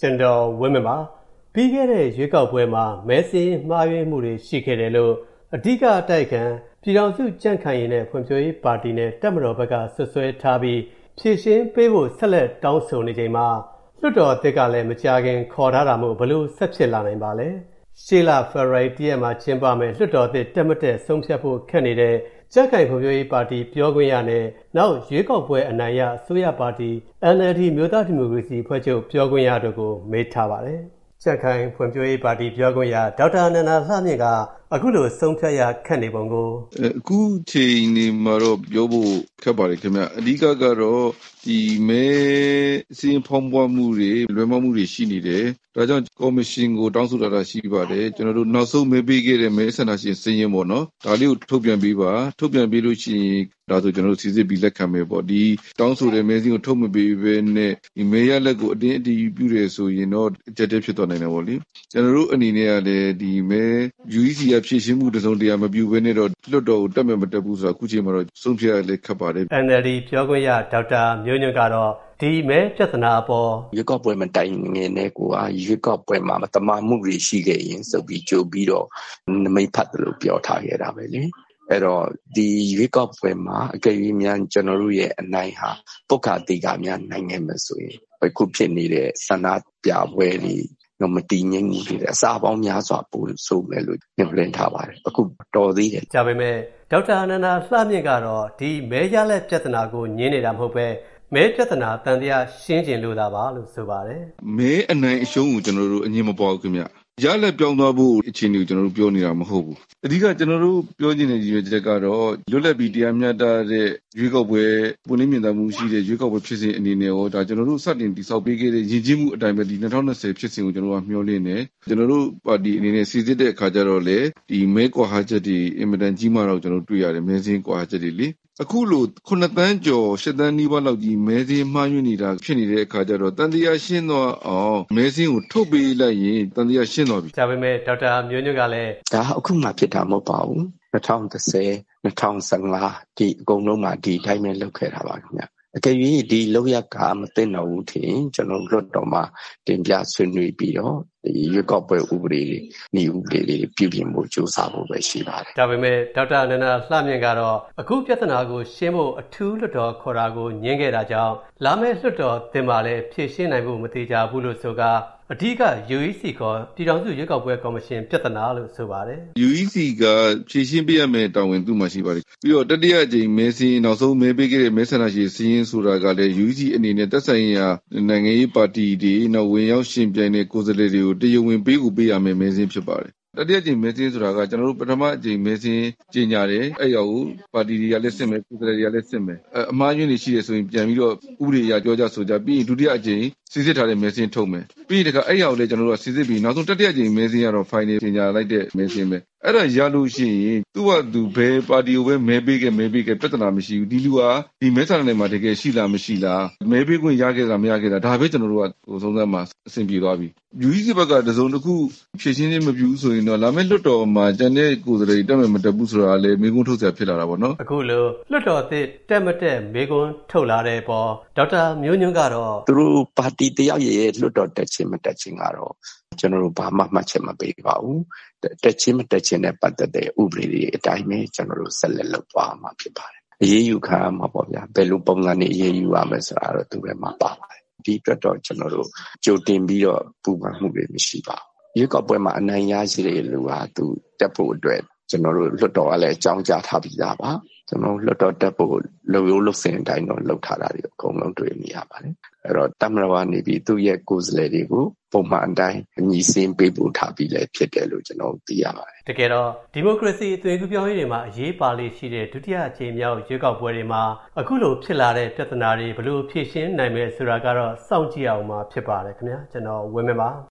ကျွန်တော်ဝင်းမပါပြီးခဲ့တဲ့ရွေးကောက်ပွဲမှာမဲစင်းမှားယွင်းမှုတွေရှိခဲ့တယ်လို့အဓိကအတိုက်ခံပြည်ထောင်စုကြံ့ခိုင်ရေးနဲ့ဖွံ့ဖြိုးရေးပါတီနဲ့တပ်မတော်ဘက်ကဆွဆွဲထားပြီးဖြည့်ရှင်းပေးဖို့ဆက်လက်တောင်းဆိုနေချိန်မှာလွှတ်တော်အသစ်ကလည်းမကြာခင်ခေါ်ထားတာမို့ဘလို့ဆက်ဖြစ်လာနိုင်ပါလဲရှေ့လဖေဖော်ဝါရီတရက်မှာကျင်းပမယ်လွှတ်တော်အသစ်တက်မတက်ဆုံးဖြတ်ဖို့ခက်နေတဲ့ကြံ့ခိုင်ဖွံ့ဖြိုးရေးပါတီပြောခွင့်ရနဲ့နောက်ရွေးကောက်ပွဲအနိုင်ရအစိုးရပါတီ NLD မြို့သားဒီမိုကရေစီအဖွဲ့ချုပ်ပြောခွင့်ရတို့ကိုမေးထားပါတယ်ကြံ့ခိုင်ဖွံ့ဖြိုးရေးပါတီပြောခွင့်ရဒေါက်တာနန္ဒာလှမြင့်ကအခုလိုဆုံးဖြတ်ရခက်နေပုံကိုအခုချိန်နေမှာတော့ပြောဖို့ခက်ပါတယ်ခင်ဗျအဓိကကတော့ဒီမဲစင်းဖောင်းပွားမှုတွေလွယ်မမှုတွေရှိနေတယ်ဒါကြောင့်ကော်မရှင်ကိုတောင်းဆိုတာရှိပါတယ်ကျွန်တော်တို့နောက်ဆုံးမဲပေးခဲ့တဲ့မဲဆန္ဒရှင်စည်းရင်းပေါ့နော်ဒါလေးကိုထုတ်ပြန်ပေးပါထုတ်ပြန်ပေးလို့ရှိရင်ဒါဆိုကျွန်တော်တို့စီစစ်ပြီးလက်ခံမယ်ပေါ့ဒီတောင်းဆိုတဲ့မဲစင်းကိုထုတ်မပေးဘဲနဲ့ဒီမဲရလက်ကိုအတင်းအတီးပြုတယ်ဆိုရင်တော့အကျက်တဲဖြစ်သွားနိုင်တယ်ပေါ့လေကျွန်တော်တို့အနေနဲ့ကလည်းဒီမဲ UEC ကဖြည့်ရှင်းမှုတစုံတရာမပြုဘဲနဲ့တော့လွတ်တော်ကိုတက်မယ်မတက်ဘူးဆိုတာအခုချိန်မှာတော့ဆုံးဖြတ်ရလဲခက်ပါတယ် NLD ပြောခွင့်ရဒေါက်တာမျိုးညွန့်ကတော့ဒီမဲပြဿနာအပေါ်ရွေးကောက်ပွဲမတိုင်ငင်တဲ့ကိုကရွေးကောက်ပွဲမှာမတမာမှုတွေရှိခဲ့ရင်ဆိုပြီးကြိုပြီးတော့နမိတ်ဖတ်တယ်လို့ပြောထားခဲ့တာပဲလေအဲ့တော့ဒီရွေးကောက်ပွဲမှာအကယ်၍များကျွန်တော်တို့ရဲ့အနိုင်ဟာပုခါတိကများနိုင်ခဲ့မှာဆိုရင်အခုဖြစ်နေတဲ့ဆန္ဒပြပွဲတွေမတည်ငြိမ်မှုတွေအစားပေါင်းများစွာပို့ဆိုမယ်လို့ညွှန်လင်းထားပါတယ်အခုတော်သေးတယ်ဒါပေမဲ့ဒေါက်တာအနန္ဒာလှမြင့်ကတော့ဒီမဲရလက်ပြဿနာကိုညင်းနေတာမဟုတ်ပဲမဲပြဿနာတန်တရားရှင်းကျင်လို့သာပါလို့ဆိုပါတယ်မဲအနိုင်အရှုံးကိုကျွန်တော်တို့အငြင်းမပွားဘူးခင်ဗျရလက်ပြောင်းသွားဖို့အခြေအနေကိုကျွန်တော်တို့ပြောနေတာမဟုတ်ဘူးအဓိကကျွန်တော်တို့ပြောချင်တဲ့ရည်ရွယ်ချက်ကတော့လွတ်လပ်ပြီးတရားမျှတတဲ့ရွေးကောက်ပွဲပုံနှိမ်မြင်သာမှုရှိတဲ့ရွေးကောက်ပွဲဖြစ်စဉ်အနေနဲ့ရောဒါကျွန်တော်တို့စတင်တည်ဆောက်ပေးခဲ့တဲ့ရည်ကြီးမှုအတိုင်းပဲဒီ2020ဖြစ်စဉ်ကိုကျွန်တော်တို့ကမျှော်လင့်နေကျွန်တော်တို့ပါတီအနေနဲ့စီစစ်တဲ့အခါကျတော့လေဒီမဲကွာဟာချက်တွေအင်မတန်ကြီးမားတော့ကျွန်တော်တို့တွေ့ရတယ်မဲစင်းကွာဟာချက်တွေလေအခုလို9တန်းကျော်10တန်းနီးပါးလောက်ကြီးမဲစင်းမှားယွင်းနေတာဖြစ်နေတဲ့အခါကျတော့တန်တရားရှင်းတော့အောင်မဲစင်းကိုထုတ်ပေးလိုက်ရင်တန်တရားရှင်းသွားပြီဒါပေမဲ့ဒေါက်တာမျိုးညွန့်ကလည်းဒါအခုမှဖြစ်တာမဟုတ်ပါဘူး2010 2015ဒီအကုန်လုံးမှာဒီအတိုင်းပဲလုပ်ခဲ့တာပါခင်ဗျအကယ်၍ဒီလောက်ရကမသိတော့ဘူးထင်ကျွန်တော်လွတ်တော်မှာတင်ပြဆွေးနွေးပြီးတော့ဒီရွေးကောက်ပွဲဥပဒေနေဥပဒေတွေပြုပြင်ဖို့ကြိုးစားဖို့ပဲရှိပါတယ်ဒါပေမဲ့ဒေါက်တာအနန္ဒာလှမြင့်ကတော့အခုပြဿနာကိုရှင်းဖို့အထူးလွတ်တော်ခေါ်တာကိုညှင်းခဲ့တာကြောင့်လာမယ့်လွတ်တော်တင်ပါလဲဖြည့်ရှင်းနိုင်ဖို့မသေးကြဘူးလို့ဆိုကာအဓိက UEC ခေါ်ပြည်ထောင်စုရွေးကောက်ပွဲကော်မရှင်ပြဿနာလို့ဆိုပါတယ် UEC ကဖြည့်ရှင်းပေးရမယ့်တာဝန်သူ့မှာရှိပါတယ်ပြီးတော့တတိယအကြိမ်မဲစင်းနောက်ဆုံးမဲပေးခဲ့တဲ့မဲဆန္ဒရှင်စီးရင်ဆိုတာကလည်း UEC အနေနဲ့သက်ဆိုင်ရာနိုင်ငံရေးပါတီတွေနောက်ဝင်ရောက်ရှင်ပြိုင်တဲ့ကိုယ်စားလှယ်တွေကိုတရားဝင်ပေးကိုပေးရမယ့်မဲစင်းဖြစ်ပါတယ်တတိယအကြိမ်မဲစင်းဆိုတာကကျွန်တော်တို့ပထမအကြိမ်မဲစင်းကြီးညာတယ်အဲ့ရောက်ကိုပါတီတွေကလည်းစစ်မယ်ကိုယ်စားလှယ်တွေကလည်းစစ်မယ်အမှားယွင်းတွေရှိတယ်ဆိုရင်ပြန်ပြီးတော့ဥပဒေအရပြောကြဆိုကြပြီးရင်ဒုတိယအကြိမ်စစ်စစ်ထားတဲ့မဲစင်းထုတ်မယ်ပြီးရင်တခါအဲ့ရောက်လည်းကျွန်တော်တို့ကစစ်စစ်ပြီးနောက်ဆုံးတတိယအကြိမ်မဲစင်းကတော့ final ကြီးညာလိုက်တဲ့မဲစင်းပဲအဲ့ဒါရလို့ရှိရင်သူ့ဟာသူဘယ်ပါတီကိုပဲမဲပေးခဲ့ပြဿနာမရှိဘူးဒီလူကဒီမဲဆန္ဒနယ်မှာတကယ်ရှိလားမရှိလားမဲပေးခွင့်ရခဲ့တာမရခဲ့တာဒါပဲကျွန်တော်တို့ကစုံစမ်းမှာအဆင်ပြေသွားပြီ UEC ဘက်ကတစုံတစ်ခုဖြည့်ရှင်းခြင်းမပြုဘူးဆိုရင်တော့လာမယ့်လွှတ်တော်မှာကျန်တဲ့ကိုယ်စားလှယ်တက်မယ်မတက်ဘူးဆိုတာလည်းမေးခွန်းထုတ်စရာဖြစ်လာတာပေါ့နော်အခုလိုလွှတ်တော်အသစ်တက်မတက်မေးခွန်းထုတ်လာတဲ့ပေါ်ဒေါက်တာမျိုးညွန့်ကတော့သူတို့ပါတီတယောက်ရဲ့လွှတ်တော်တက်ခြင်းမတက်ခြင်းကတော့ကျွန်တော်တို့ဘာမှမှတ်ချက်မပေးပါဘူးတက်ခြင်းမတက်ခြင်းနဲ့ပတ်သက်တဲ့ဥပဒေတွေအတိုင်းပဲကျွန်တော်တို့ဆက်လက်လုပ်သွားမှာဖြစ်ပါတယ်အရေးယူခံမှာပေါ့ဗျာဘယ်လိုပုံစံနဲ့အရေးယူရမလဲဆိုတာတော့သူပဲမှာပါပါတယ်ဒီအတွက်တော့ကျွန်တော်တို့ကြိုတင်ပြီးတော့ပူပန်မှုတွေမရှိပါဘူးရွေးကောက်ပွဲမှာအနိုင်ရရှိတဲ့လူဟာသူတက်ဖို့အတွက်ကျွန်တော်တို့လွှတ်တော်ကလည်းအကြောင်းကြားထားပြီးသားပါကျွန်တော်လွှတ်တော်တက်ဖို့လုံရိုးလုံစင်အတိုင်းတော့လုပ်ထားတာတွေအကုန်လုံးတွေ့နေရပါတယ်အဲ့တော့တမရဝနေပြီးသူ့ရဲ့ကိုယ်စားလှယ်တွေကိုပုံမှန်အတိုင်းညီစင်းပေးပို့ထားပြီးလည်းဖြစ်တယ်လို့ကျွန်တော်သိရပါတယ်တကယ်တော့ဒီမိုကရေစီအသွင်ကူးပြောင်းရေးတွေမှာအရေးပါလေးရှိတဲ့ဒုတိယအကြိမ်မြောက်ရွေးကောက်ပွဲတွေမှာအခုလိုဖြစ်လာတဲ့ပြဿနာတွေဘယ်လိုဖြေရှင်းနိုင်မယ်ဆိုတာကတော့စောင့်ကြည့်အောင်မှာဖြစ်ပါတယ်ခင်ဗျာကျွန်တော်ဝင်းမင်းပါ